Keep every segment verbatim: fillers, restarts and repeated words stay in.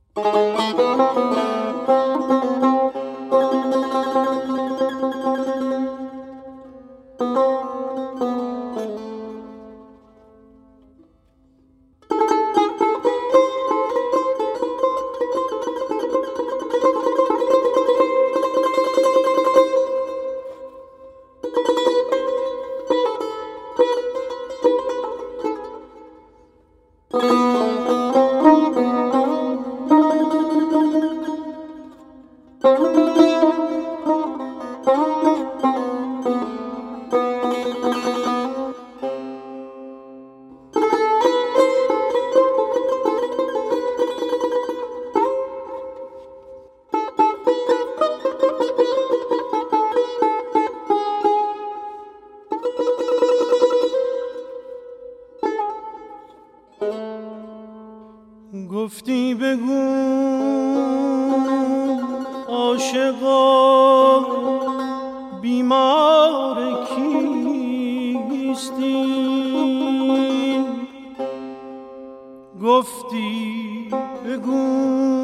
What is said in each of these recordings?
گفتی بگو عاشقا بیمار کیستی، گفتی بگو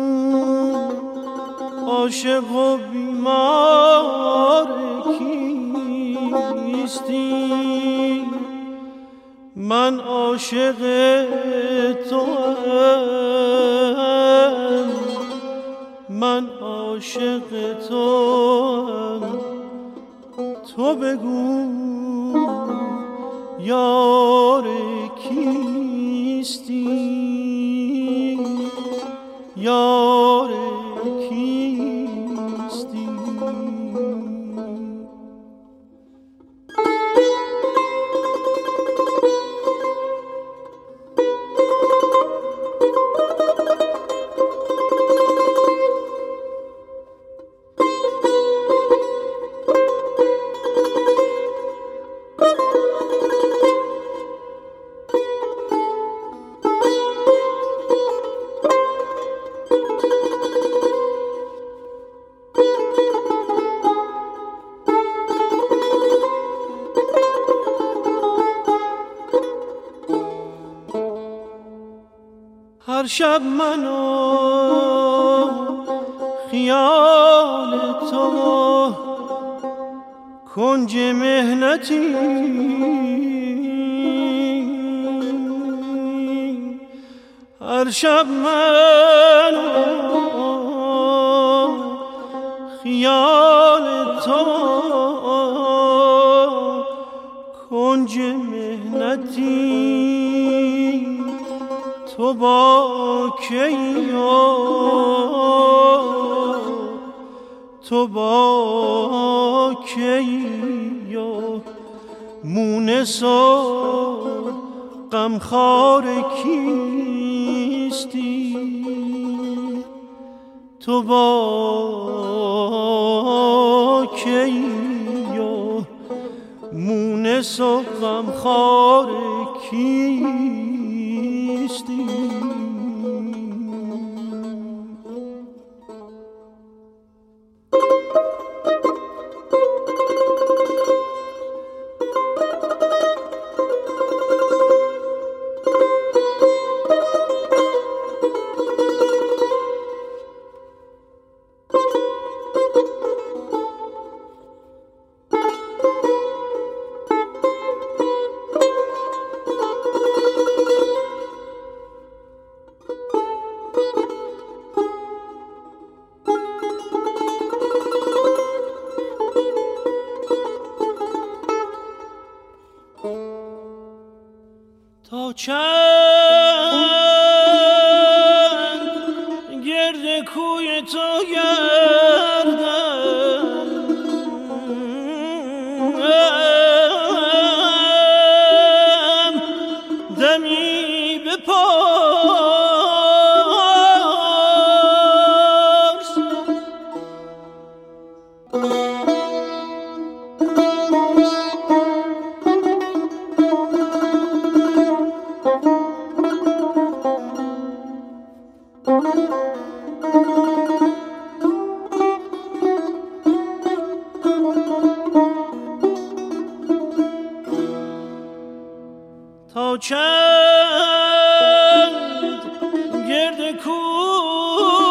عاشقا بیمار کیستی، من عاشق توام، من عاشق توام، تو بگو یار کیستی، یار کیستی. هر شب منو خیال تو کنج مهنتی، هر شب منو خیال تو کنج مهنتی، تو با کیا، تو با کیا، مونس و غمخوار کیستی، تو با کیا، مونس و غمخوار کیستی. تا چند گرد کوی تو گردم، دمی بپرس تا چند گرد کوی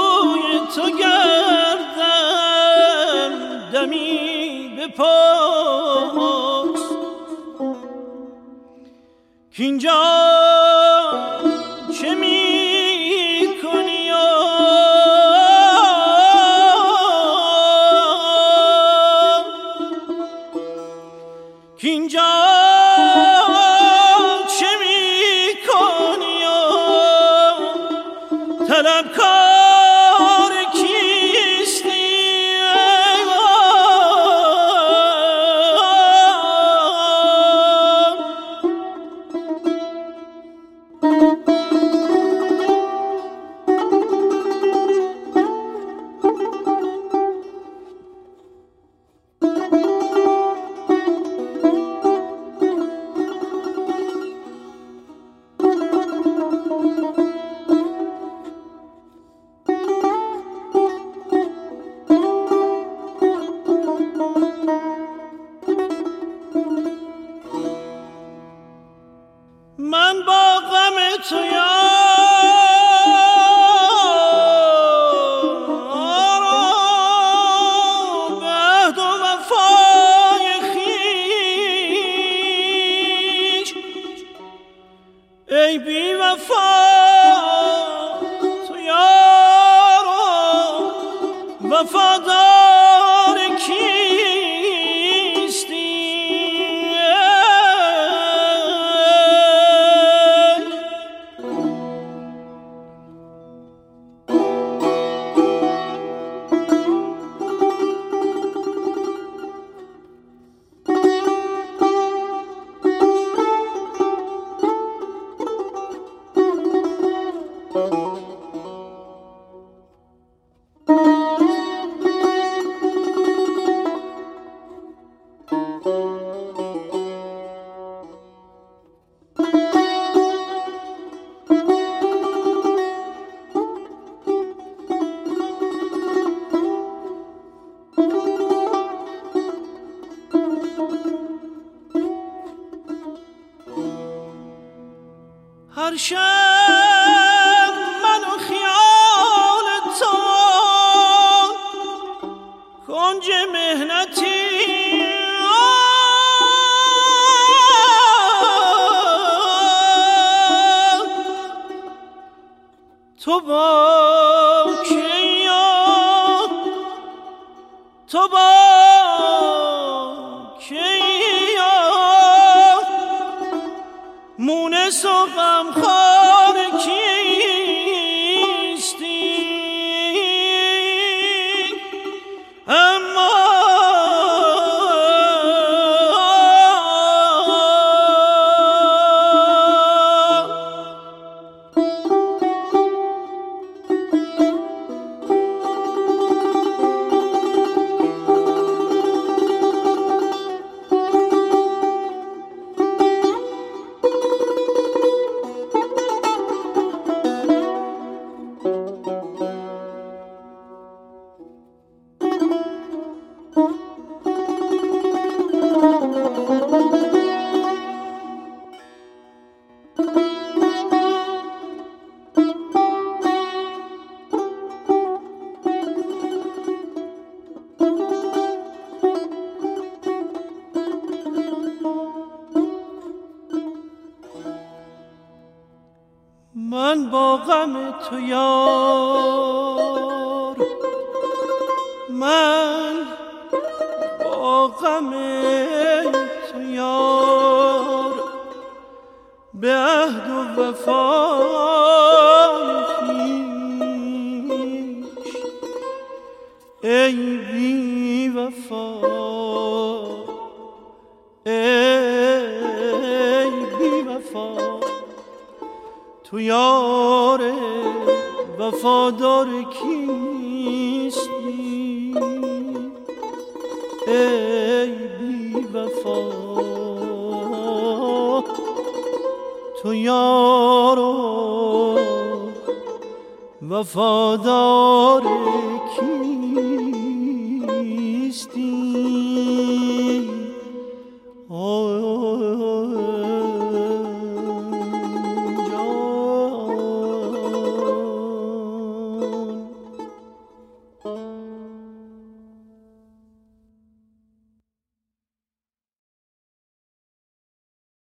پرس کینجا چه می کنی کینجا چه می کنی طلبکار کیستی من با غم تو یارم به عهد و وفای خویش ای بی وفا تو یارم وفادار کیستی هر شب من و خیال تو کنج مهنتی تو با کیا تو با کیا مونس و غمخوار کیستی اما من با غم تو یار من با غم تو یار به عهد و وفای خویش ای بی وفا ای بی وفا تو یار وفادار کیستی ای بی وفا تو یار وفادار کیستی